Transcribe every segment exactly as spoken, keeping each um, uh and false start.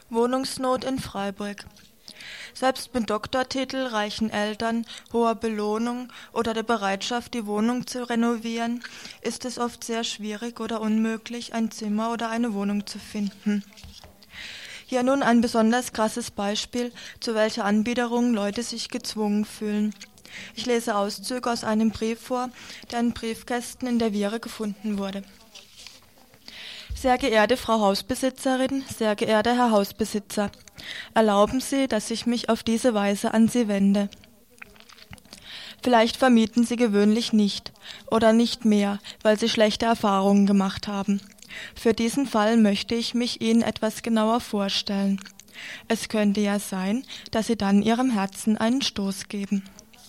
Wohnungsnot in Freiburg. Selbst mit Doktortitel, reichen Eltern, hoher Belohnung oder der Bereitschaft, die Wohnung zu renovieren, ist es oft sehr schwierig oder unmöglich, ein Zimmer oder eine Wohnung zu finden. Hier nun ein besonders krasses Beispiel, zu welcher Anbiederung Leute sich gezwungen fühlen. Ich lese Auszüge aus einem Brief vor, der in Briefkästen in der Viere gefunden wurde. Sehr geehrte Frau Hausbesitzerin, sehr geehrter Herr Hausbesitzer, erlauben Sie, dass ich mich auf diese Weise an Sie wende. Vielleicht vermieten Sie gewöhnlich nicht oder nicht mehr, weil Sie schlechte Erfahrungen gemacht haben. Für diesen Fall möchte ich mich Ihnen etwas genauer vorstellen. Es könnte ja sein, dass Sie dann Ihrem Herzen einen Stoß geben.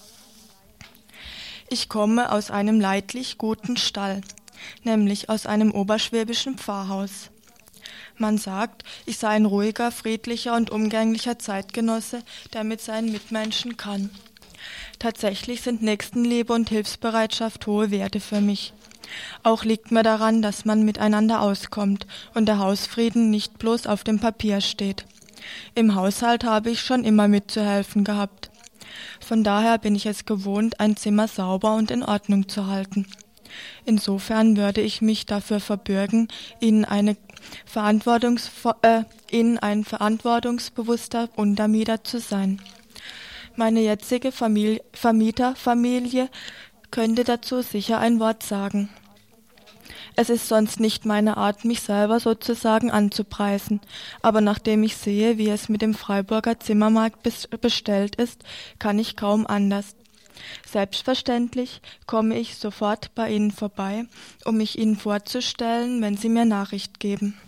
Ich komme aus einem leidlich guten Stall, nämlich aus einem oberschwäbischen Pfarrhaus. Man sagt, ich sei ein ruhiger, friedlicher und umgänglicher Zeitgenosse, der mit seinen Mitmenschen kann. Tatsächlich sind Nächstenliebe und Hilfsbereitschaft hohe Werte für mich. Auch liegt mir daran, dass man miteinander auskommt und der Hausfrieden nicht bloß auf dem Papier steht. Im Haushalt habe ich schon immer mitzuhelfen gehabt. Von daher bin ich es gewohnt, ein Zimmer sauber und in Ordnung zu halten. Insofern würde ich mich dafür verbürgen, Ihnen, eine Verantwortungs äh, Ihnen ein verantwortungsbewusster Untermieter zu sein. Meine jetzige Familie, Vermieterfamilie könnte dazu sicher ein Wort sagen. Es ist sonst nicht meine Art, mich selber sozusagen anzupreisen, aber nachdem ich sehe, wie es mit dem Freiburger Zimmermarkt bestellt ist, kann ich kaum anders. Selbstverständlich komme ich sofort bei Ihnen vorbei, um mich Ihnen vorzustellen, wenn Sie mir Nachricht geben.